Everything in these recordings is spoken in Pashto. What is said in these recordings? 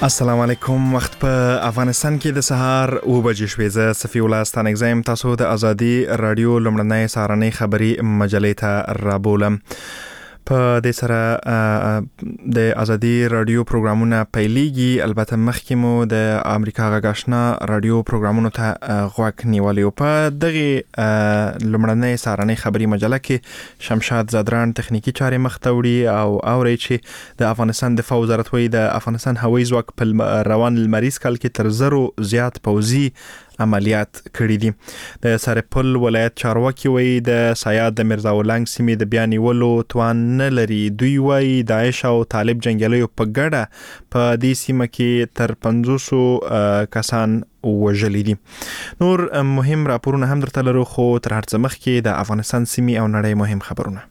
السلام علیکم. وخت په افغانستان کې د سهار 9 بجې شوې. زه صفی الله ستانګزم. تاسو د ازادي رادیو لمړنۍ سهارنۍ خبری مجلې ته رابولم. په دې سره د ازادي رادیو پروګرامونه پیلېږي. البته مخکې مو د امریکا غږ آشنا رادیو پروګرامونو ته غوږ نیولی و. په دغه لمړنۍ سهارنۍ خبری مجله کې شمشاد زادران تخنیکی چارې مخ ته وړي او اوري چې د افغانستان دفاع وزارت وایي د افغانستان هوایي ځواک په روان لمریز کال کې تر 100 زیات پوځي عملیات کړي دي. د سرپل ولایت چارواکي وایي د سیاد د مرزا ولنګ سیمې د بیا نیولو توان نه لري. دوی وایي داعش او طالب جنگیالیو په ګډه په دې سیمه کې تر 500 کسان وژلي دي. نور مهم راپورونه هم درته لرو، خو تر هر څه مخکې د افغانستان سیمې او نړۍ مهم خبرونه.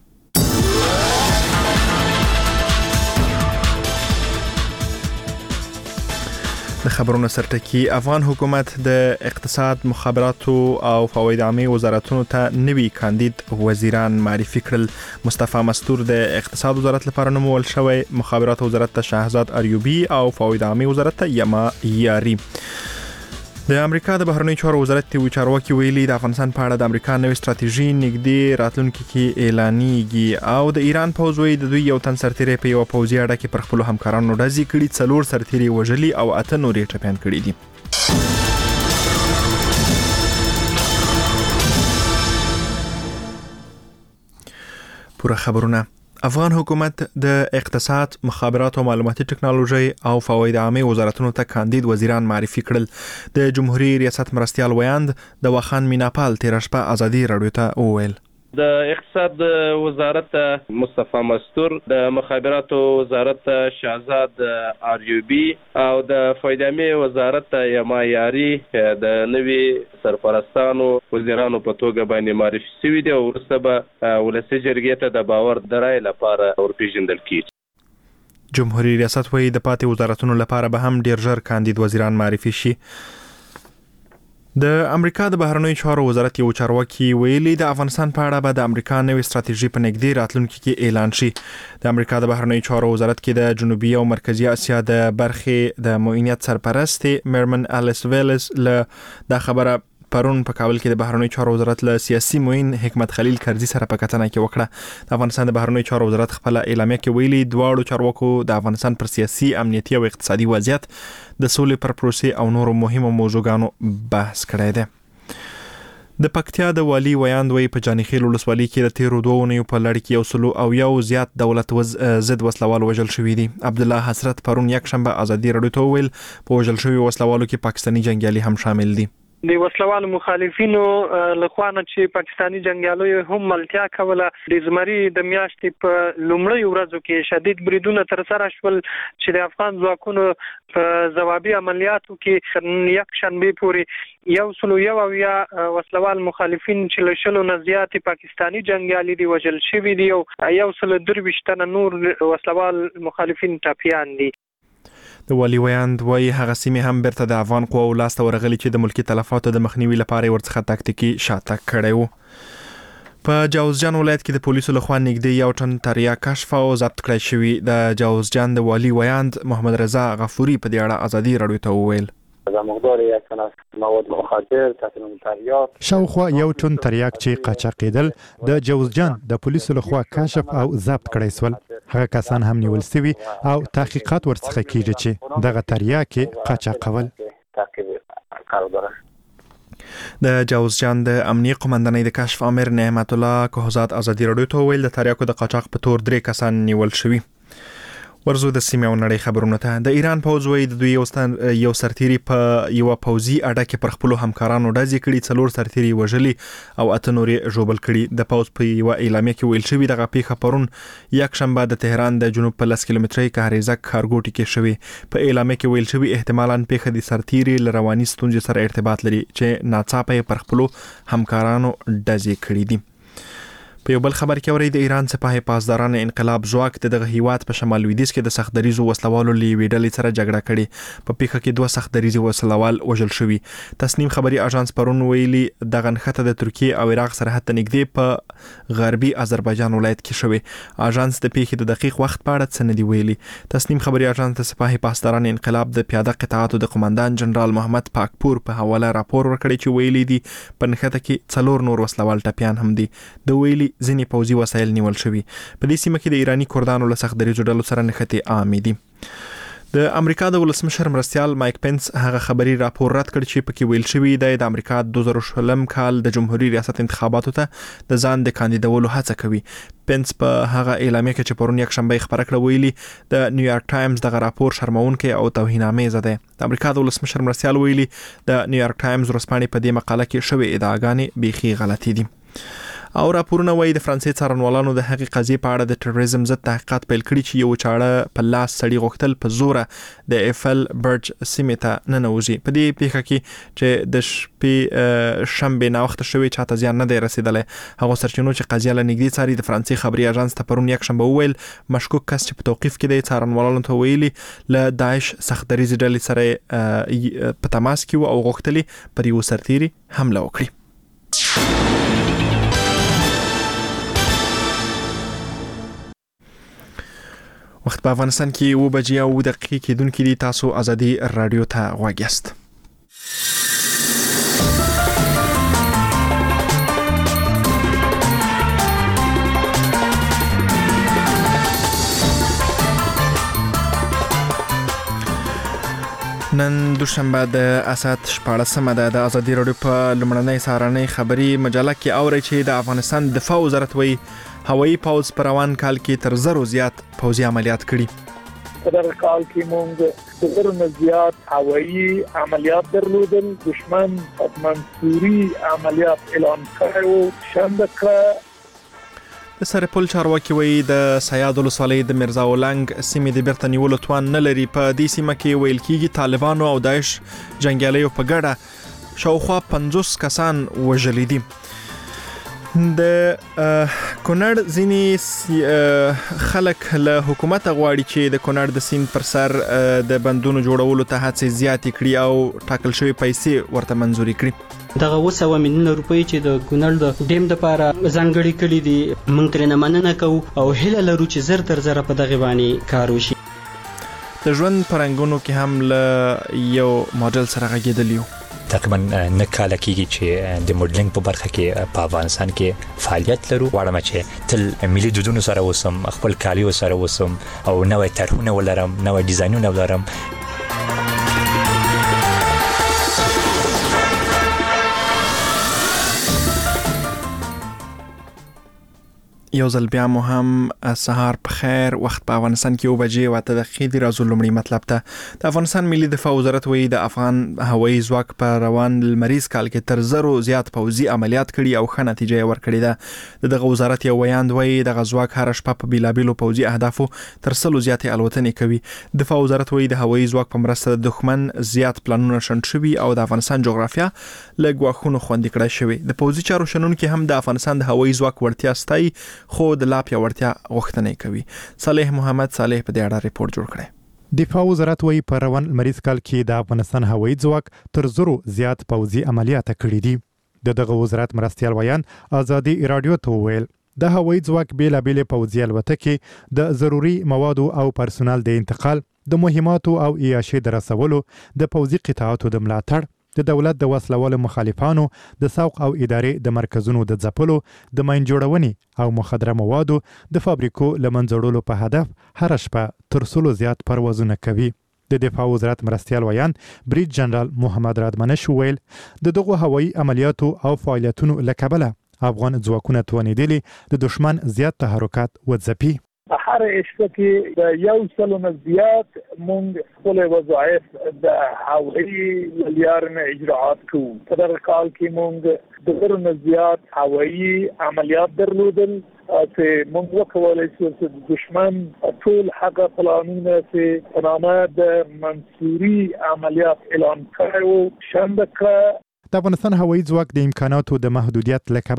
د خبرونو سرټکی. افغان حکومت د اقتصاد، مخابراتو او فواید عامه وزارتونو ته نوي کاندید وزیران معرفي کړل. مصطفی مستور د اقتصاد وزارت لپاره نومول شوی، مخابراتو وزارت ته شهزاد اریوبی او فواید عامه وزارت ته یما یاری. د امریکا د بهرنیو چارو وزارت یو چارواکي ویلي د افغانستان په اړه د امریکا نوې ستراتیژي نږدې راتلونکي کې اعلانېږي. او د ایران پوځ وایي د دوی یو تن سرتیری په یو پوځي اډه کې پر خپلو همکارانو ډزې کړي، 4 سرتیري وژلي او 8 نور یې ټپیان کړي دي. پوره خبرونه. افغان حکومت د اقتصاد، مخابرات او معلوماتي ټکنالوژي او فواید عامه وزارتونو ته کاندید وزیران معرفي کړل. د جمهوریت ریاست مرستیال ویاند د واخان میناپال تیر شپه ازادي رادیو ته وویل. د اقتصاد وزارت مصطفی مستور، د مخابراتو وزارت شهزاد اریوبی او د فایدامي وزارت یما یاری د نوي سرپرستانو وزیرانو په توګه باندې معرفي شوي دي او وروسته به ولسي جرګې ته د باور د رای لپاره ورپېژندل کیږي. جمهوریت ریاست وایي د پاتې وزارتونو لپاره به هم ډیر ژر کاندید وزیران معرفي شي. د امریکا د بهرنیو چارو وزارت یو چارواکي ویلي د افغانستان په اړه به د امریکا نوې ستراتیژي په نږدې راتلونکي کې اعلان شي. د امریکا د بهرنیو چارو وزارت کې د جنوبي او مرکزی اسیا د برخې د معاونیت سرپرست میرمن الیس ویلز له د خبره پرون په کابل کې د بهرنیو چارو وزارت له سیاسي معین حکمت خلیل کرزي سره په کتنه کې وکړه. د افغانستان د بهرنیو چارو وزارت خپل اعلامیه کې ویلي دواړو چارواکو د افغانستان پر سیاسي، امنیتي او اقتصادي وضعیت، د سولې پر پروسې او نورو مهمو موضوعاتو بحث کړی دی. د پکتیا د والی ویاند وی په جانخیل ولسوالۍ کې د تیرو 2 اونیو په لړ کې 101 زیات دولت ضد وسلوال وژل شوي دي. عبد الله حسرت پرون یک شنبه ازادي رادیو ته ویل په وژل شوي وسلوالو کې پاکستاني جنگیالي هم شامل دي. د وسلوالو مخالفینو لخوانه چې پاکستاني جنگیالو هم ملتیا کوله. د زمري د میاشتې په لومړۍ ورځو کې شدید بریدونه تر سره شول چې د افغان ځواکونو په ځوابي عملیاتو کې یک شنبه پورې 101 وسلوال مخالفین چې له 100 نه زیات پاکستاني جنگیالي دي وژل شوي دي او 123 تنه نور وسلوال مخالفین ټپیان دي. د والی ویاند وایي هغه سیمې هم بیرته د افغان قواو لاسته ورغلي چې د ملکی تلفاتو د مخنیوي لپاره ورڅخه تاکتیکي شاته کړی و. په جوزجان ولایت کې د پولیسو لخوا نږدې یو ټن تریا کشف او ضبط کړی شوی. د جوزجان د والی ویاند محمد رضا غفوري په دې اړه ازادي رادیو ته وویل. مقدار یک تن از مواد مخدر تحت تریاک شاوخوا یو ټن تریاک چې قاچاقېدل د جوزجان د پولیسو لخوا کشف او ضبط کړی سول. هغه کسان هم نیول شوي او تحقیقات ورڅخه کیږي چې دغه تریاک قاچاقول. د جوزجان د امنیه قومندانۍ د کشف امیر نعمت الله کوهزاد ازادي رادیو ته ویل د تریاکو د قاچاق په تور 3 کسان نیول شوي. ورزو د سیمې او نړۍ خبرونه ته. د ایران پوځ وایي د دوی یو سرتیری په یو پوځي اډه کې پر خپلو همکارانو ډزې کړي، 4 سرتیری وژلي او 8 نور یې ژوبل کړي. د پوځ په یو اعلامیه کې ویل شوی دغه پیښه پرون یک شنبه د تهران د جنوب په 10 کیلومترۍ کهریزک ښارګوټي کې شوی. په اعلامیه کې ویل شوی احتمالاً پیښه د سرتیری له رواني ستونزې سره ارتباط لري چې ناڅاپه پر خپلو همکارانو ډزې کړي دي. په یو بل خبر کې اوري د ایران سپاه پاسداران انقلاب ځواک د دغه هیواد په شمال لویدیځ کې د سختدریزو وسلوالو لیویډلې سره جګړه کړې په پیښه کې 2 سختدریزي وسلوال وژل شوي. تسنیم خبري اژانس پرون ویلي د غنخته د ترکیه او عراق سرحد ته نږدې په غربي آذربایجان ولایت کې شوی. اژانس د پیښې د دقیق وخت په اړه څه نه دی ویلي. تسنیم خبري اژانس د سپاه پاسداران انقلاب د پیاده قطاعاتو د قومندان جنرال محمد پاکپور په حواله راپور ورکړی چې ویلي دي په نښته کې 4 نور وسلوال ټپيان هم دي. د ویلي ځینې پوځي وسایل نیول شوي. په دې سیمه کې د ایرانی کردانو له سختدریزو ډلو سره نښتې عامې دي. د امریکا د ولسمشر مرستیال مایک پنس هغه خبري راپور رد کړ چې پکې ویل شوی دی د امریکا 2020 کال د جمهوریت ریاست انتخاباتو ته د ځان د کاندیدولو هڅه کوي. پنس په هغه اعلامیه کې چې پرون یک شنبه خبره کړه ویلي د نیویارک ټایمز دغه راپور شرمونکې او توهینامیز دی. د امریکا د ولسمشر مرستیال ویلي د نیویارک ټایمز ورسپانې په دې مقاله کې شوې ادعاګانې بیخي غلطي دي. او راپورونه وایي د فرانسې څارنوالانو د هغې قضیې په اړه د ټیرریزم ضد تحقیقات پیل کړي چې یو چاړه په لاس سړي غوښتل په زوره د ایفل برج سیمې ته ننوځي. په دې پیښه کې چې د شپې شنبه ناوخته شوې چاته زیان نه دی رسیدلی. هغه سرچینو چې قضیه له نږدې څاري د فرانسې خبري اژانس ته پرون یک شنبه وویل مشکوک کس چې په توقیف کې دی څارنوالانو ته ویلي له داعش سختدریزي ډلې سره په تماس کې او غوښتلي پر یو سرتیري حمله وکړي. وخت په افغانستان کې 7:02 کېدونکې دي. تاسو ازادي رادیو ته غوږ یاست. نن دوشنبه د اسات 14مه ده. د ازادي رادیو په لمړنۍ سهارنۍ خبري مجله کې اوري چې د افغانستان دفاع وزارت وایي هوایي پوځ پر روان کال کې تر 1000 زیات پوځي عملیات کړي. په دغه کال کې موږ د 1000 زیات هوایي عملیات درلودل. دشمن منصوري عملیات اعلان کړو. شنبه د سرپل چارواکي وایي د سیاد ولسوالۍ د مرزا ولنګ سیمې د بیرته نیولو توان نه لري. په دې سیمه کې ویل کېږي طالبانو او داعش جنګیالیو په ګډه شاوخوا 50 کسان وژلي دي. د کونړ ځینې خلک له حکومت غواړي چې د کونړ د سیند پر سر د بندونو جوړولو ته هڅې زیاتې کړي او ټاکل شوی پیسې ورته منزوري کړي. دغه 200 میلیون روپۍ چې د کونړ د ډیم لپاره ځانګړي کړي دي موږ ترې مننه کوو او هیله لرو چې زر تر زر په دغه باندې کار وشي. د ژوند پرنګونو کې هم له یو ماډل سره غږیدلی تقریبا نه کال کېږي چې د موډلینګ په برخه کې په افغانستان کې فعالیت لرو. غواړم چې تل ملي دودونو سره وسم، خپل کالیو سره وسم او نوې طرحونه ولرم، نوې ډیزاینونه ولرم. یو ځل بیا مو هم سهار په خیر. وخت په افغانستان کې 7:08 دی. راځو لومړی مطلب ته. د افغانستان ملي دفاع وزارت وایي د افغان هوایي ځواک په روان لمریز کال کې تر 1000 زیات پوځي عملیات کړي او ښه نتیجه یې ورکړې ده. دغه وزارت یو ویاند وایي دغه ځواک هر شپه په بیلابیلو پوځي اهدافو تر 100 زیاتې الوتنې کوي. دفاع وزارت وایي د هوایي ځواک په مرسته د دښمن زیات پلانونه شنډ شوي او د افغانستان جغرافیه له ګواښونو خوندي کړای شوی. د پوځي چارو شنونکي هم د افغانستان د هوایي ځواک ورتیا ستایي خو د لا پیاوړتیا غوښتنه کوي. صالح محمد صالح په دې اړه ریپورت جوړ کړی. دفاع وزارت وایي په روان لمریز کال کې د افغانستان هوایي ځواک تر 1000 زیات پوځي عملیات کړي دي. دغه وزارت مرستیال ویان ازادي رادیو ته ویل د هوایي ځواک بیلابېل پوځي الوتکې د ضروري موادو او پرسونل د انتقال، د مهماتو او عیاشۍ د رسولو، د پوځي قطاعاتو د ملاتړ، د دولت د وسلوالو مخالفانو د سوق او ادارې د مرکزونو د ځپلو، د ماین جوړونې او مخدره موادو د فابریکو لمنځړولو په هدف هر شپه تر 100 زیات پروازونه کوي. د دفاع وزارت مرستیال ویان بریج جنرال محمد رادمنش ویل د دغه هوایي عملیاتو او فعالیتونو له کبله افغان ځواکونه توانیدلي د دشمن زیات تحرکات وځپي. هر اشته کې د یو سلو نه زیات مونږ خپل وظایف د هوایي لیارنه اجراعات کوو. په دغه کال کې مونږ د 1000 نه زیات هوایي عملیات درلودل چې مونږ وکولای شو چې د دشمن ټول هغه پلانونه چې په نامه د منصوري عملیات اعلان کړو شنډ کړ. د افغانستان هوایي ځواک د امکاناتو د محدودیت له کبله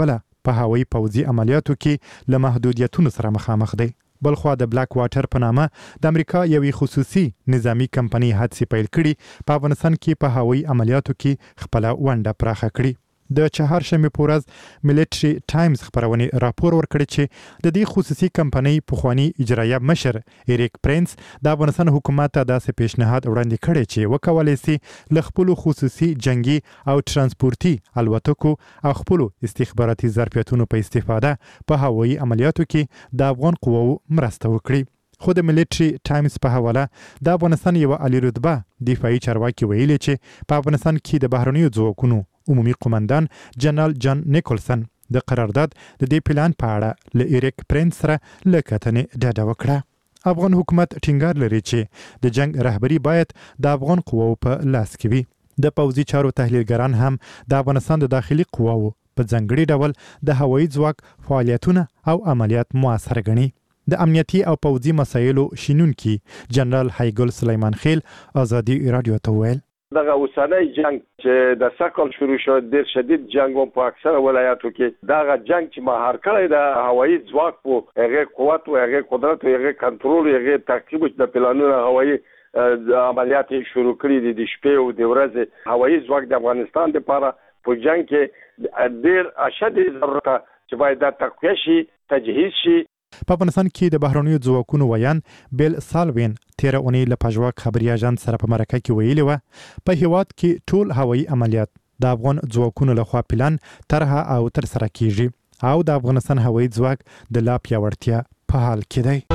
په هوایي پوځي عملیاتو کې له محدودیتونو سره مخامخ دی. بلخوا د بلاک واټر په نامه د امریکا یوې خصوصي نظامی کمپنۍ حادثې پیل کړي په افغانستان کې په هوایي عملیاتو کې خپل ونډه پراخه کړي. د چهارشنبه په ورځ ملټري ټایمز خبرونه راپور ورکړی چې د دې خصوصي کمپنۍ پخوانی اجرایه مشر ایریک پرنس د افغانستان حکومت ته داسې پیشنهاد وړاندې کړی چې وکولای شي له خپل خصوصي جنگي او ترانسپورتي الوتکو او خپل استخباراتي ظرفیتونو په استفاده په هوایي عملیاتو کې د افغان قواو مرسته وکړي. خو د ملټري ټایمز په حواله د افغانستان یو عالی رتبه دفاعي چارواکي ویلي چې په افغانستان کې د بهرنیو ځواکونو عمومي قومندان جنرال جان نیکولسن د قرارداد د دې پلان په اړه له ایریک پرنس سره لکتنې ډاډه وکړه. افغان حکومت ټینګار لري چې د جنگ رهبری باید د افغان قواو په لاس کې وي. د پوځي چارو تحلیلګران هم د افغانستان د داخلي قواو په ځانګړي ډول د هوایي ځواک فعالیتونه او عملیات موثر ګڼي. د امنیتي او پوځي مسایلو شینونکي جنرال هایګل سلیمان خیل آزادي رادیو ته ویل دغه اوسنۍ جنگ چې د سکل شروع شو ډېر شدید جنگ په اکثره ولایاتو کې دغه جنگ چې مهار کړی د هوایي ځواک په هغه قوت او هغه قدرت او هغه کنټرول هغه تعقیب د پلانونو هوایي عملیات شروع کړي د شپې او د ورځې هوایي ځواک د افغانستان لپاره په جنگ کې ډېر اشد ضرورت چې باید د تقویه شي تجهیز شي. په افغانستان کې د بهرنیو ځواکونو ویان بیل سالوین تیر اونۍ له پژواک خبري اژانس سره په مرکه کې ویلي و په هیواد کې ټول هوایي عملیات د افغان ځواکونو لخوا پلان طرحه او تر سره کیږي او د افغانستان هوایي ځواک د لا پیاوړتیا په حال کې دی.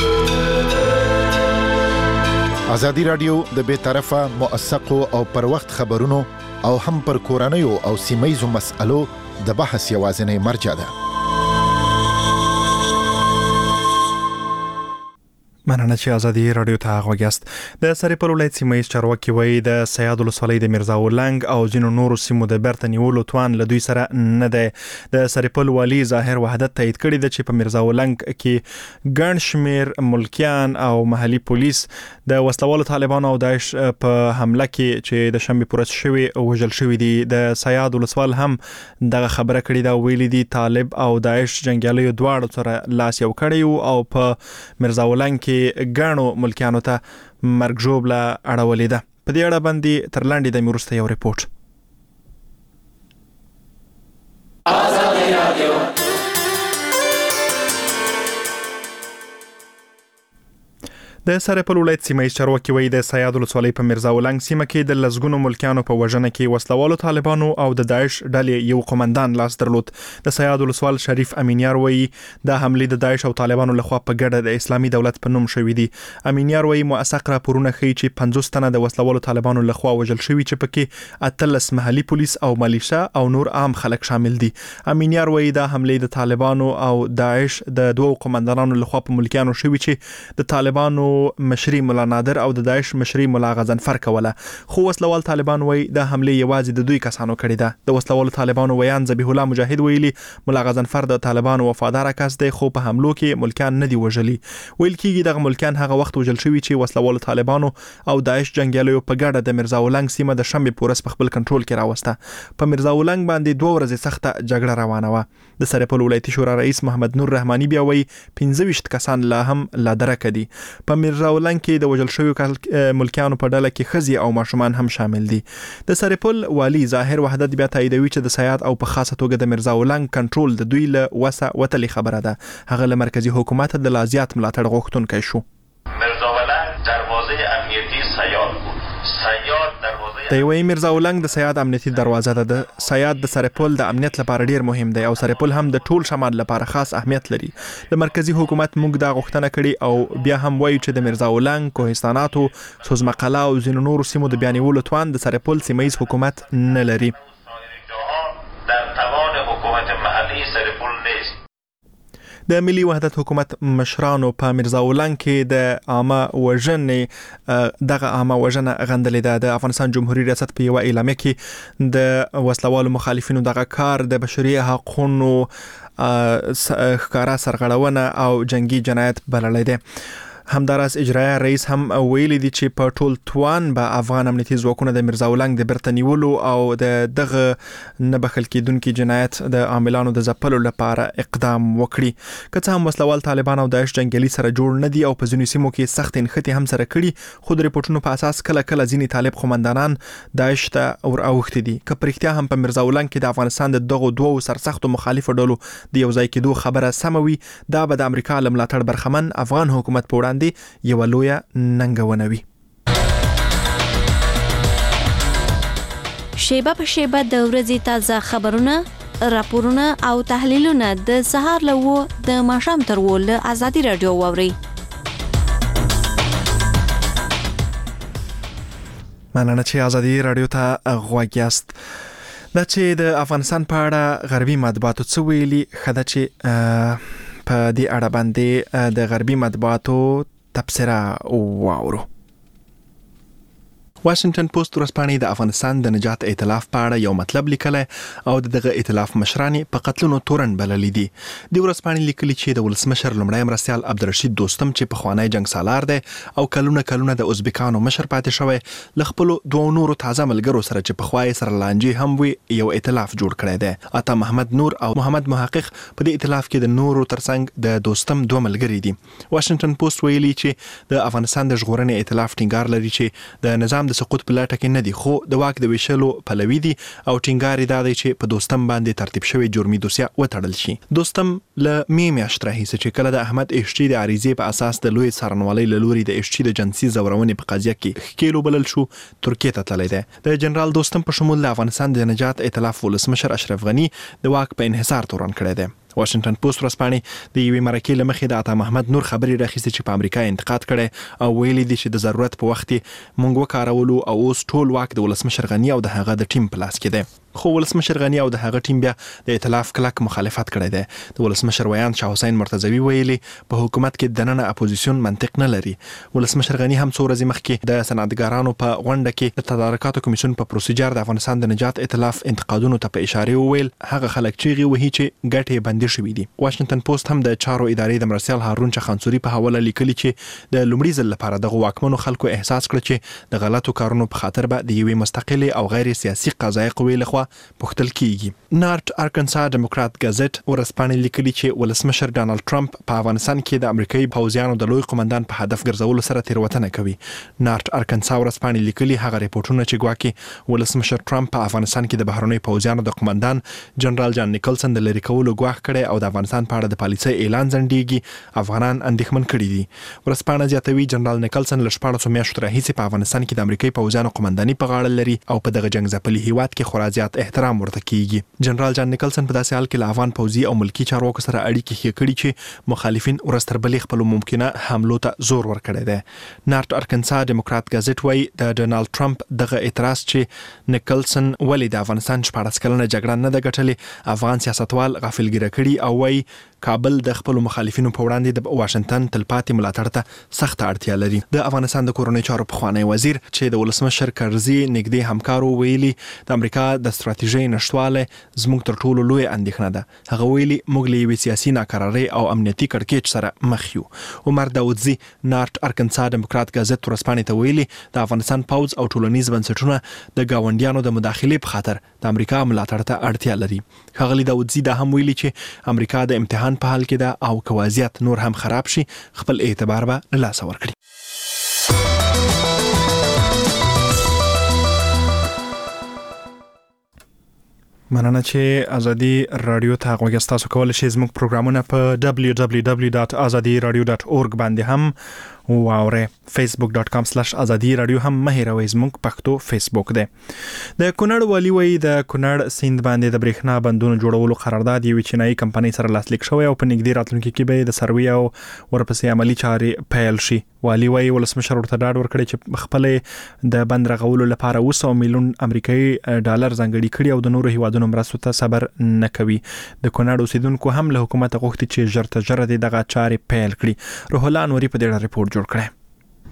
ازادي رادیو د بې طرفه موثقو او پر وخت خبرونو او هم پر کورنیو او سیمایي مسألو د بحث یوازینی مرجع ده. مننه چې ازادي رادیو ته غوږیاست. د سرپل ولایت سیمه چارواکي وایي د سیاد ولسوالۍ د میرزا ولنګ او ځینو نورو سیمو د بیرته نیولو توان له دوی سره نه دی. د سرپل والی ظاهر وحدت تایید کړی دی چې په میرزا ولنګ کې ګڼ شمیر ملکیان او محلي پولیس د وسلوالو طالبانو او داعش په حمله کې چې د شنبه پورس شوی او وژل شوی دي. د سیاد ولسوال هم دغه خبره کړې ده، ویلي دي طالب او داعش جنگیالیو دواړو سره لاس یو کړی او په میرزا ولنګ ګڼو ملکیانو ته مرګ ژوبله اړولې ده. په دې اړه باندې تر لاندې د وروسته یو ریپورت. د سرپل ولایت سیمه چارواکي وایي د سیاد ولسوالۍ په میرزا ولنګ سیمه کې د لسګونو ملکیانو په وژنه کې وسلوالو طالبانو او د داعش ډلې یو قومندان لاس درلود. د سیاد ولسوال شریف امینیار وایي د حملې د داعش او طالبانو لخوا په ګډه د اسلامي دولت په نوم شوې دي. امینیار وایي موثق راپورونه ښیي چې 50 تنه د وسلوالو طالبانو لخوا وژل شوي چې پکې 18 محلي پولیس او ملیشه او نور عام خلک شامل دي. امینیار وایي د حملې د طالبانو او داعش د دوو قومندانانو لخوا په ملکیانو شوي چې د طالبانو مشري مولا نادر او د داعش مشري مولا غضنفر کوله. خو وسلوال طالبان وایي د حملې یوازې د دوی کسانو کړې ده. د وسلوالو طالبانو ویان ذبیح الله مجاهد ویلي مولا غضنفر د طالبانو وفادار کس دی خو په حملو کې ملکیان نه دی وژلي. ویل کېږي دغه ملکیان هغه وخت وژل شوي چې وسلوالو طالبانو او داعش جنگیالیو په ګډه د میرزا ولنګ سیمه د شنبه پورس په خپل کنټرول کې راوسته. په میرزا ولنګ باندې 2 ورځې سخته جګړه روانه وه. د سرپل ولایتي شورا رئیس محمد نور رحماني بیا وایي 15 کسان لا هم لا درکه دي. په میرزا ولنګ کې د وژل شویو ملکیانو په ډله کې ښځې او ماشومان هم شامل دي. د سرپل والی ظاهر وحدت بیا تاییدوي چې د سیاد او په خاصه توګه د میرزا ولنګ کنټرول د دوی له وسه وتلې خبره ده. هغه له مرکزی حکومت د لازیات ملاتړ غوښتونکی شو. میرزا ولنګ دروازه امنیتی سیاد بود. سیاد دروازه د یوې میرزا ولنګ د سیاد امنیتي دروازه ده. د سیاد د سرپل د امنیت لپاره ډیر مهم دی او سرپل هم د ټول شمال لپاره خاص اهمیت لري. د مرکزی حکومت موږ دا غوښتنه کړې او بیا هم وایو چې د میرزا ولنګ، کوهستاناتو، سوزمقله او ځینو نورو سیمو د بیانولو توان د سرپل سیمایي حکومت نه لري. در توان حکومت محلي سرپل نیست. د ملي وحدت حکومت مشرانو په میرزا ولنګ کې د عامه وژنې دغه عامه وژنه غندلې ده. د افغانستان جمهوریت ریاست په یو اعلامیه کې د وسلوالو مخالفینو دغه کار د بشري حقوقو ښکارا سرغړونه او جنگي جنایت بللی دی. همداراز اجرایي رئیس هم ویلي دي چې په ټول توان به افغان امنیتي ځواکونه د میرزا ولنګ د بیرته نیولو او د دغه نه بخښل کېدونکي جنایت د عاملانو د ځپلو لپاره اقدام وکړي. که څه هم وسلوال طالبان او داعش جنگیالي سره جوړ نه دي او په ځینو سیمو کې سخت انخټې هم سره کړي، خو د ریپورتونو په اساس کله کله ځینې طالب قومندانان داعش ته ور اوښتي دي. که په رښتیا هم په میرزا ولنګ کې د افغانستان د دغو دوو سرسختو مخالفو ډلو د یو ځای کېدو خبره سمه وي، دا به د امریکا له ملاتړ برخمن افغان حکومت په وړاندې یوه لویه ننګونه وي. شیبه په شیبه د ورځې تازه خبرونه، راپورونه او تحلیلونه د سهار له 9 د ماښام تر 10 له ازادي رادیو واورئ. مننه چې ازادي رادیو ته غوږ یاست. دا چې د افغانستان په اړه غربي مطبوعاتو څه ویلي، ښه ده چې په دې اړه باندې د غربي مطبوعاتو تبصره واورو. واشنگټن پوسټ ورځپاڼې د افغانستان د نجات ائتلاف په اړه یو مطلب لیکلی او دغه ائتلاف مشران په قتلونو تورن بللی دي. د ورځپاڼې لیکلي چې د ولسمشر لومړی مرستیال عبدالرشید دوستم چې پخوانی جنگ سالار دی او کلونه د ازبکانو مشر پاتې شوی، له خپلو دوه نورو تازه ملګرو سره چې پخوا یې سره لانجې هم وي یو ائتلاف جوړ کړی دی. عطا محمد نور او محمد محقق په دې ائتلاف کې د نورو ترڅنګ د دوستم دوه ملګري دي. واشنگټن پوسټ ویلي چې د افغانستان د ژغورنې ائتلاف ټینګار لري چې د نظام د سقوط په لټه کې نه دي، خو د واک د ویشلو پلوي دي او ټینګار یې دا دی چې په دوستم باندې ترتیب شوی جرمي دوسیه وتړل شي. دوستم له میاشتې راهیسې چې کله د احمد اشچی د عریضې په اساس د لوی څارنوالۍ له لوري د اشچی د جنسي زورونې په قضیه کې ښکېلو بلل شو، ترکیې ته تللی دی. د جنرال دوستم په شمول د افغانستان د نجات ائتلاف ولسمشر اشرف غني د واک په انحصار تورن کړی دی. واشنگټن پوسټ ورځپاڼې د یوې مرکې له مخې د عطا محمد نور خبرې راخیستې چې په امریکا انتقاد کړی او ویلي دي چې د ضرورت په وخت کې موږ وکارولو او اوس ټول واک د ولسمشر غني او د هغه د ټیم په لاس کې دی. خو ولسمشر غني او د هغه ټیم بیا د ائتلاف کلک مخالفت کړی دی. د ولسمشر ویان شاه حسین مرتضوی ویلي په حکومت کې دننه اپوزیسیون منطق نه لري. ولسمشر غني هم څو ورځې مخکې د صنعتګارانو په غونډه کې د تدارکاتو کمیسیون په پروسیجر د افغانستان د نجات ائتلاف انتقادونو ته په اشاره وویل هغه خلک چیغې وهي چې ګټې بندي شوې دي. واشنگټن پوسټ هم د چارو ادارې د مرستیال هارون چخانسوري په حواله لیکلي چې د لومړي ځل لپاره دغه واکمنو خلکو احساس کړ چې د غلطو کارونو په خاطر به د یوې مستقلې او غیر سیاسي قضایي قوې لخوا پوښتل کیږي. نارت ارکنسا ډیموکرات ګازټ ورځپاڼې لیکلي چې ولسمشر ډانلډ ټرمپ په افغانستان کې د امریکایي پوځیانو د لوی قومندان په هدف ګرځولو سره تیروتنه کوي. نارت ارکنسا ورځپاڼې لیکلي هغه ریپورتونه چې ګواکې ولسمشر ټرمپ په افغانستان کې د بهرنیو پوځیانو د قومندان جنرال جان نیکلسن د لری کولو ګواښ کړي او د افغانستان په اړه د پالیسۍ اعلان ځنډیږي افغانان اندېښمن کړي دي. ورځپاڼه زیاتوي جنرال نیکلسن له 14 میاشتو راهیسې په افغانستان کې د امریکایي پوځیانو قومنداني په غاړه لري او په دغه جنگ ځپلي هیواد کې خورا زیات احترام ورته کیږي. جنرال جان نیکلسن په داسې حال کې له افغان پوځي او ملکی چارواکو سره اړیکې ښې کړي چې مخالفین ورستر بلې خپل ممکنه حملو ته زور ورکړی دی. نارت ارکنسا ډیموکرات ګازټ وايي د ډونالد ټرمپ دغه اعتراض چې نیکلسن ولې د افغانستان 14 کلنه جګړه نه ده ګټلې افغان سیاستوال غافلګیره کړي او وايي کابل د خپل مخالفینو په وړاندې د واشنگټن تلپاتې ملاتړ ته سخت اړتیا لري. د افغانستان د کورنۍ چارو پخوانی وزیر چې د ولسمشر کرزي نږدې همکارو ویلي د امریکا د ستراتیژۍ نشټواله زموږ تر ټولو لوی اندېښنه ده. هغه ویلي موږ له یوې سیاسي ناکرارۍ او امنیتي کړکېچ سره مخ یو. عمر داودزي نارت ارکنسا ډیموکرات ګازټ ورځپاڼې ته ویلي د افغانستان پوځ او ټولنیز بنسټونه د گاونډیانو د مداخلې په خاطر د امریکا ملاتړ ته اړتیا لري. ښاغلي داودزي دا هم ویلي چې امریکا د امتحان په حال کې ده او که وضعیت نور هم خراب شي خپل اعتبار به له لاسه ورکړي. مننه چې ازادي رادیو ته غوږ تاسو کولای شئ زموږ پروګرامونه په www.azadiradio.org باندې هم واورئ. facebook.com/azadi-radio هم مه هېروئ زموږ پښتو فیسبوک دی. د کونړ والی وایي د کونړ سیند باندې د برېښنا بندونو جوړولو قرارداد یوې چینایي کمپنۍ سره لاسلیک شوی او په نږدې راتلونکي کې به د سروې او ورپسې عملي چارې پیل شي. والی وایي ولسمشر ورته ډاډ ورکړی چې خپل د بند رغولو لپاره 200 میلیون امریکایي ډالر ځانګړي کړي او د نورو هیوادونو مرستو ته صبر نه کوي. د کونړ اوسیدونکو هم له حکومت غوښتي چې ژر تر ژره دغه چارې پیل کړي. روح الله انوري په دې ریپورت جوړ کړی.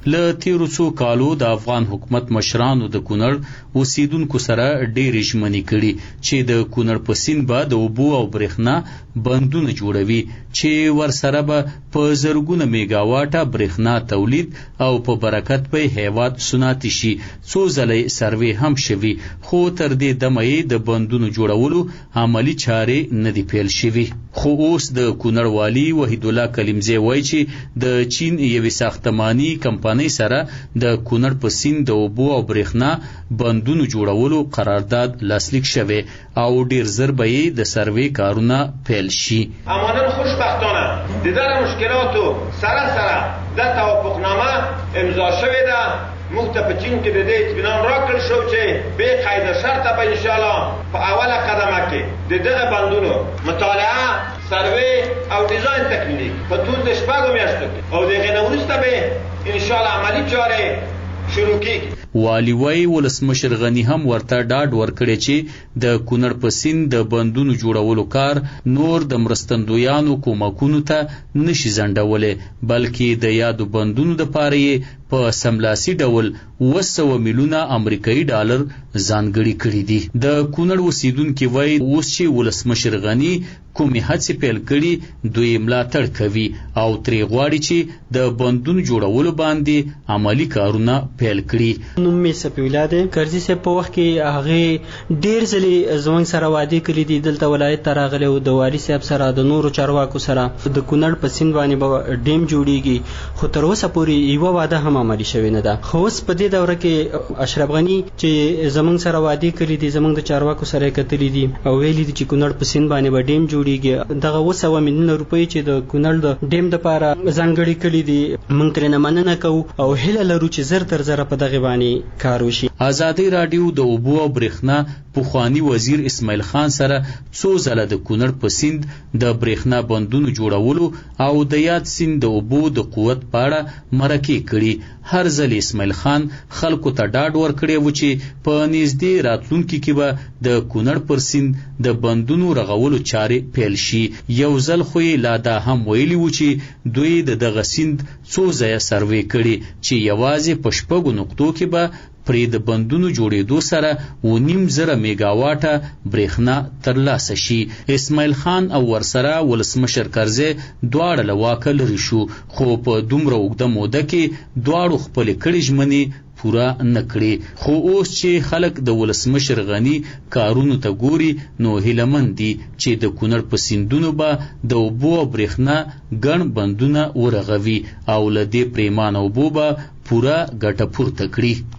له تیرو څو کالو د افغان حکومت مشرانو د کونړ اوسیدونکو سره ډېرې ژمنې کړي چې د کونړ په سیند به د اوبو او برېښنا بندونه جوړوي چې ورسره به په زرګونه میګاواټه برېښنا تولید او په برکت به هیواد صنعتي شي. څو ځله سروې هم شوي خو تر دې دمه یې د بندونو جوړولو عملي چارې نه دي پیل شوي. خو اوس د کونړ والي وحید الله کلیمزی وایي چې د چین یوې ساختماني کمپنۍ سره د کونړ په سیند د اوبو او برېښنا بندونو جوړولو قرارداد لاسلیک شوی او ډیر زر به یې د سروې کارونه پیل شي. اما نن خوشبختانه د دغه مشکلاتو سره د توافقنامه امضا شوې ده. موږ ته په چین کې د دې اطمینان راکړل شو چې بې قید شرطه به انشاءالله په اوله قدمه کې د دغه بندونو مطالعه، سروې او ډیزاین تکمیل په طول د 6 میاشتو کې او د هغې نه وروسته به انشاءالله عملي چارې شروع کیږي. والی وای ولسمشر غنی هم ورته ډاډ ورکړی چې د کونړ په سیند د بندونو جوړولو کار نور د مرستندویانو کومکونو ته نشي ځنډولی، بلکې د یادو بندونو دپاره یې په سملاسي ډول 200 میلیونه امریکایي ډالر ځانګړي کړي دي. د کونړ اوسیدونکي وایي اوس چې ولسمشر غنی کومې هڅې پیل کړي دوی ملاتړ کوي او ترې غواړي چې د بندونو جوړولو باندې عملي کارونه پیل کړي. نوم مې سپیولا دی. کرزي صاحب په وخت کې هغه ډیر ځلې زموږ سره وعده کړې دي دلته ولایت ته راغلی او د والي صاحب سره د نورو چارواکو سره د کونړ په سیند باندې به ډیم جوړیږي، خو تر اوسه پورې یوه واده هم عملي شوې نه ده. خو اوس په دې دوره کې اشرف غني چې زموږ سره وعده کړې دي زموږ د چارواکو سره یې کتلي دي او ویلي دي چې کونړ په سیند باندې به ډیم جوړیږي. دغه 200 میلیونه روپۍ چې د کونړ د ډیم دپاره ځانګړي کړي دي موږ ترېنه مننه کوو او هیله لرو چې زر تر زره په دغې باندې کار وشي. ازادي راډیو د اوبو او برېښنا پخوانی وزیر اسماعیل خان سره څو ځله د کونړ په سیند د برېښنا بندونو جوړولو او د یاد سیند د اوبو د قوت په اړه مرکې کړي. هر ځل اسماعیل خان خلکو ته ډاډ ورکړی و چې په نږدې راتلونکي کې به د کونړ پر سیند د بندونو رغولو چارې پیل شي. یو ځل خو یې لا دا هم ویلي و چې دوی د دغه سیند څو ځایه سروې کړي چې یوازې په 6 نقطو کې به پرې د بندونو جوړېدو سره 9.5 میګاواټه برېښنا ترلاسه شي. اسماعیل خان او ورسره ولسمشر کرزي دواړه له واکه لرې شو، خو په دومره اوږده موده کې دواړو خپلې کړې ژمنې پوره نه کړې. خو اوس چې خلک د ولسمشر غني کارونو ته ګوري نو هیلهمند دي چې د کونړ په سیندونو به د اوبو او برېښنا ګڼ بندونه ورغوي او له دې پرېمانه اوبو به پوره ګټه پورته کړي.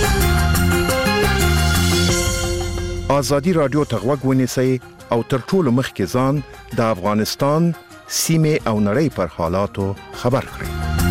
آزادی رادیو ته غوږ ونیسئ او تر ټولو مخکې ځان د افغانستان سیمې او نړۍ پر حالاتو خبر کړئ.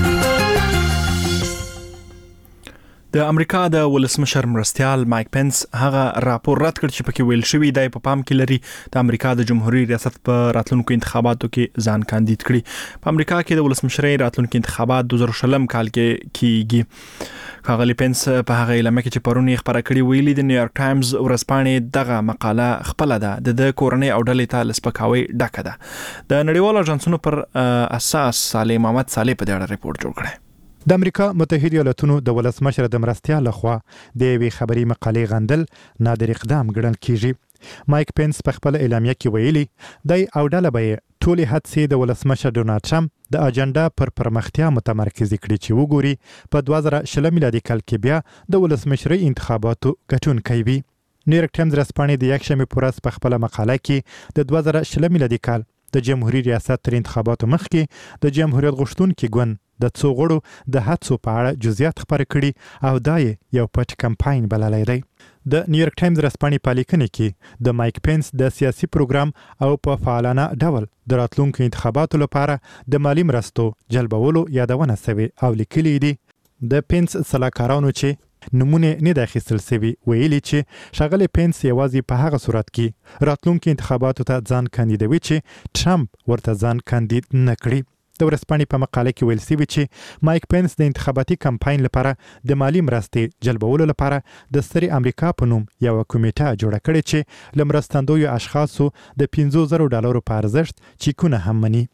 د امریکا د ولسمشر مرستیال مایک پنس هغه راپور رد کړ چې پکې ویل شوی دی په پام کې لري د امریکا د جمهوریت ریاست په راتلونکو انتخاباتو کې ځان کاندید کړي. په امریکا کې د ولسمشرۍ راتلونکو انتخابات 2020 کال کې کیږي. ښاغلي پنس په هغه اعلامیه کې چې پرون یې خبره کړې ویلي د نیویارک ټایمز ورځپاڼې دغه مقاله خپله ده د کورنۍ او ډلې ته له سپکاوي ډکه ده. د نړیوالو اژانسونو پر اساس صالح محمد صالح په دې اړه ریپورت جوړ کړی. د امریکا متحده ایالاتونو د ولسمشر د مرستیال لخوا د یوې خبري مقالې غندل نادر اقدام ګڼل کیږي. مایک پنس په خپل اعلامیه کې ویلي دی او ډله به ټولې هڅې د ولسمشر ډونالډ ټرمپ د اجنډا پر پرمختیا متمرکز کړي چې وګوري په 2020 میلادي کال کې بیا د ولسمشرۍ انتخاباتو ګټونکی وي. نیویارک ټایمز ورځپاڼې د یکشنبې په ورځ په خپله مقاله کې د 2020 میلادي کال د جمهوریت ریاست تر انتخاباتو مخکې د جمهوریت غوښتونکي ګوند د څو غړو د هڅو په اړه جزئیات خپاره کړي او دا یو پټ کمپاین بللی دی. د نیویارک ټایمز ورځپاڼې په لیکنه کې د مایک پنس د سیاسي پروګرام او په فعالانه ډول د راتلونکو انتخاباتو لپاره د مالی مرستو جلبولو یادونه شوې او لیکلي دي. د پنس سلاکارانو چې نمونه نه د اخیستل شوي ویلي چې ښاغلی پنس یوازې په هغه صورت کې راتلونکو انتخاباتو ته ځان کاندیدوي چې ټرمپ ورته ځان کاندید نه کړي. د ورځپاڼې په مقاله کې ویل شوي چې مایک پنس د انتخاباتي کمپاین لپاره د مالی مرستې جلبولو لپاره د سترې امریکا په نوم یوه کمیټه جوړه کړې چې له مرستندویو اشخاصو د $50,000 په ارزښت چیکونه هم مني.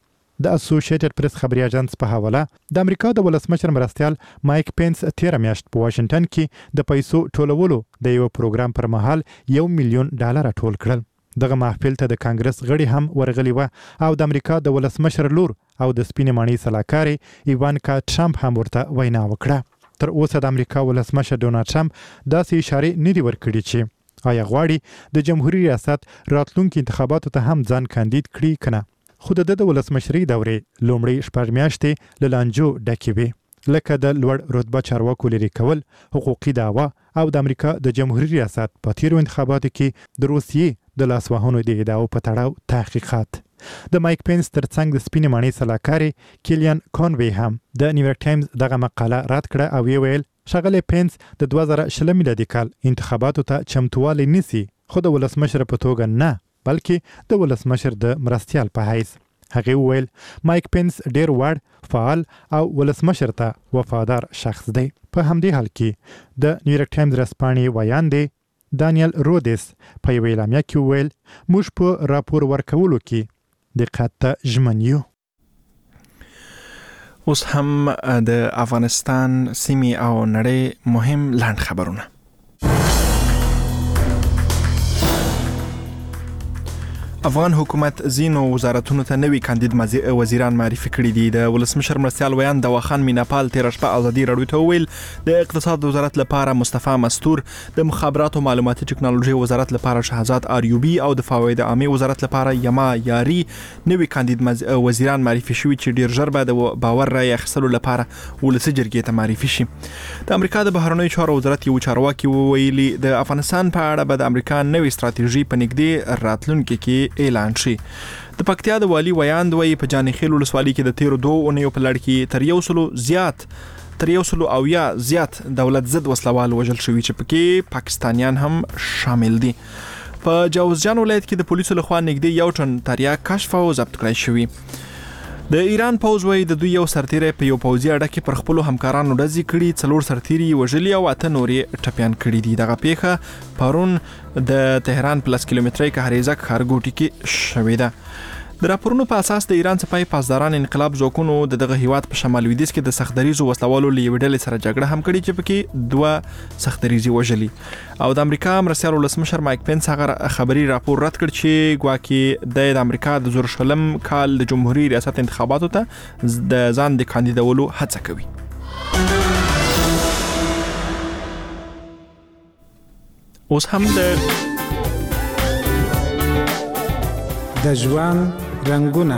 د اسوسییټډ پریس خبري اژانس په حواله د امریکا د ولسمشر مرستيال مایک پینس 13 میاشت په واشنگټن کې د پیسو ټولولو د یو پروګرام پر مهال $1 ملیون ټول کړل. دغه محفل ته د کانګرس غړي هم ورغلي و او د امریکا د ولسمشر لور او د سپینې ماڼۍ سلاکاري ایوانکا ټرمپ هم ورته وینا وکړه. تر اوسه د امریکا ولسمشر ډونالد ټرمپ داسې اشاره نه دی ورکړي چې آیا غواړي د جمهوریت ریاست راتلونکي انتخاباتو ته هم ځان کاندید کړي کنه. خو د ولسمشرۍ دورې لومړی 4 میاشتې له لانجو ډکې وې، لکه د لوړ رتبه چارواکو لري کول، حقوقي دعوا او د امریکا د جمهوریت ریاست په تیرو انتخاباتو کې د روسیې د لاسوهنو د ادعاو په تړاو تحقیقات. د مایک پینس ترڅنګ د سپینې ماڼۍ سلاکاري کیلیان کانوي هم د نیویارک ټایمز دغه مقاله رد کړه او ویل ښاغلی پینس د 2020 میلادي کال انتخاباتو ته چمتووالی نیسي، خو د ولسمشر په توګه نه بلکې د ولسمشر د مرستيال په حیث. هغه ویل مایک پینس ډیر وړ، فعال او ولسمشر ته وفادار شخص دی. په همدې حال کې د نیویارک ټایمز رسپانې ویاندې دانیل رودس په یو اعلامیه کې ویل موږ په راپور ورکولو کې دقت ته ژمن یو. اوس هم د افغانستان سیمې او نړۍ مهم لاند خبرونه. افغان حکومت زینو وزارتونو ته نوی کاندید وزیران معرفي کړي دي. د ولسمشر مرستيال ویان دواخان میناپال تیر شپه ازادي رادیو ته ویل د اقتصاد وزارت لپاره مصطفی مستور، د مخابرات او معلوماتي ټکنالوژي وزارت لپاره شهزاد آریوبی او د فواید عامه وزارت لپاره یما یاری نوی کاندید وزیران معرفي شوي چې ډیر ژر به د باور رای اخیستلو لپاره ولسی جرګې ته معرفي شي. د امریکا د بهرنیو چارو وزارت یو چارواکي ویلي د افغانستان په اړه به د امریکا نوې ستراتیژي په نږدې راتلونکي کې اعلان شي. د پکتیا د والی ویاند وی په جانخیل ولسوالۍ کې د تیر 2 اونیو په لړ کې تر 100 زیات دولت ضد وسلوال وژل شوي چې پکې پاکستانیان هم شامل دي. په جوزجان ولایت کې د پولیسو لخوا نږدې 1 ټن تریاک کشف او ضبط کړی شوی. د ایران پوځ وی د دوی یو سرتیری په یو پوځي اډه کې پر خپل همکارانو ډزې کړي، 4 سرتیری وژلي او 8 نورې ټپيان کړي دي. دغه پیښه پرون د تهران پلس کیلومترۍ کهریزک ښارګوټي کې شوې ده. د راپورونو په اساس د ایران سپای پاسداران انقلاب ځواکونو دغه هیواد په شمال لویدیځ کې د سختدریزو وسلوالو لوي ډلې سره جګړه هم کړې چې پکې 2 سختدریزي وژلي. او د امریکا مرستيال ولسمشر مایک پینس هغه خبري راپور رد کړ چې ګواکې د امریکا د زور شلم کال د جمهوریت ریاست انتخاباتو ته د ځان د کاندیدولو هڅه کوي. اوس هم د ژوند رنگونه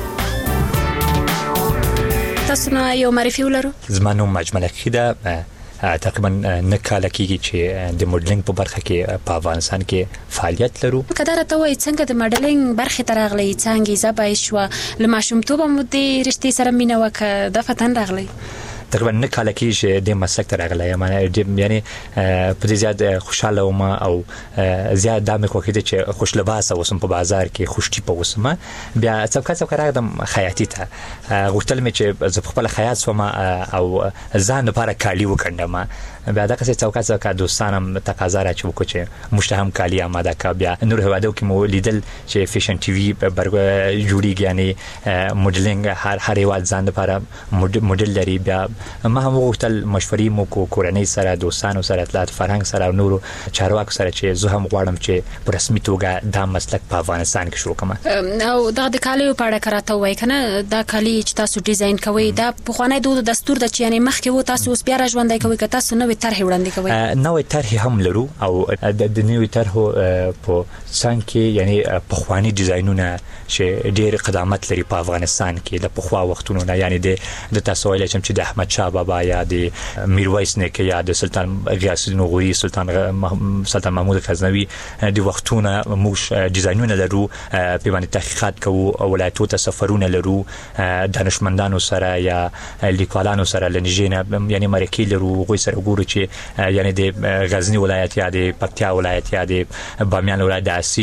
تاسو نه یو معرفي ولرو. زما نوم مجمل خیده، تقریبا 9 کال کېږي چې د موډلینګ په برخه کې په افغانستان کې فعالیت لرو. کله راته وایي څنګه د موډلینګ برخه ته راغلی، څنګه زبای شو، له ماشومتوبه مو د رښتې سره مینه وکړه، د فتن راغلی؟ تقریبا 9 کال کې د مسلک ته راغلی یم، یعنی په دې زیات خوشاله وم او زیات د مې خوښیده چې خوش لباس اوسم په بازار کې، خوش ټیپ اوسم. بیا څوکه راغلم خیاطي ته، غوښتل مې چې زه خپل خیاط شوم او ځان لپاره کالي وکړم. بیا دا څه څوکه دوستانم تقاضا را چې وکړو چې موږ هم کالي آماده کا. بیا نور هوادو کې مو لیدل چې فیشن ټي وي جوړیږي، یعنی موډلینګ هر یو ځان لپاره موډل لري. بیا ما هم وغوښتل مشورې مو کو کورنۍ سره، دوستانو سره، اطلاعات فرهنګ سره او نورو چارواکو سره چې زه هم غواړم چې په رسمي توګه دا مسلک په افغانستان کې شروع کړم. او دا د کالیو په اړه کراته وای کنه، دا کالی چې تاسو ډیزاین کوئ دا په خوانی دود دستور د چې یعنی مخکې وو تاسو اوس بیا را ژوندۍ کوئ که تاسو نوې طرح وړاندې کوئ؟ نوې طرح هم لرو او د نوې طرحو په څنګ کې یعنی په خوانی ډیزاینونه چې ډېر قدامت لري په افغانستان کې د پخوا وختونو نه، یعنی د تاسو ویل چې د احمد شاه بابا یا د میرویس نیکه یا د سلطان غیاث الدین غوري، سلطان محمود غزنوي د وختونه موږ ډیزاینونه لرو، په باندې تحقیقات کوو، ولایتونو ته سفرونه لرو، دانشمندانو سره یا لیکوالانو سره لنیجینه یعنی مرکې لرو، غوي سره ګورو چې یعنی د غزنی ولایت یا د پکتیا ولایت یا د بامیان ولایت د اصیل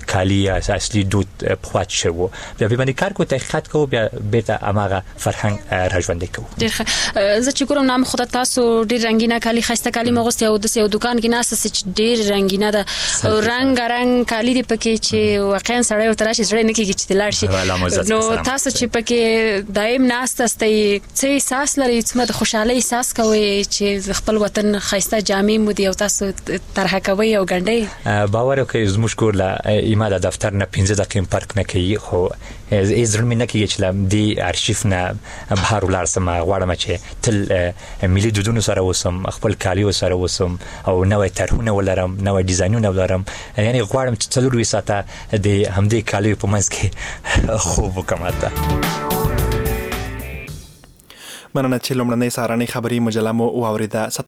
کالی اصلي دود پخوات شو بیا به باندې کار کو تحقیقات کو بیا بیرته اماغه فرهنګ راژوندې کو. زه چې ګورم نام خدای تاسو ډیر رنگینه کالی خسته کالی مغوست او د یو دکان کې ناس چې ډیر رنگینه ده رنگ کالی دی پکې چې واقعا سړی ورته راشي زړه نه کېږي چې تلار شي. نو تاسو چې پکې دایم ناس تاسو څه احساس لري چې د خوشاله احساس کوي چې خپل وطن خسته جامې مو دی او تاسو طرح کوي او ګنډي باور وکړئ زموږ کور لا ایمه د دفتر نه 15 دقیقې پارک نه کوي خو زړه مې نه کېږي چې د ارشیف نه بهر ولاړ سم غواړم چې تل ملي دودونو سره وسم خپل کالیو سره وسم او نوې طرحونه ولرم نوې ډیزاینونه ولرم یعنی غواړم چې څلور وساته د همدې کالیو په منځ کې خوب وکماته. مننه چې لومړنۍ سهارنۍ خبري مجله مو واوریده.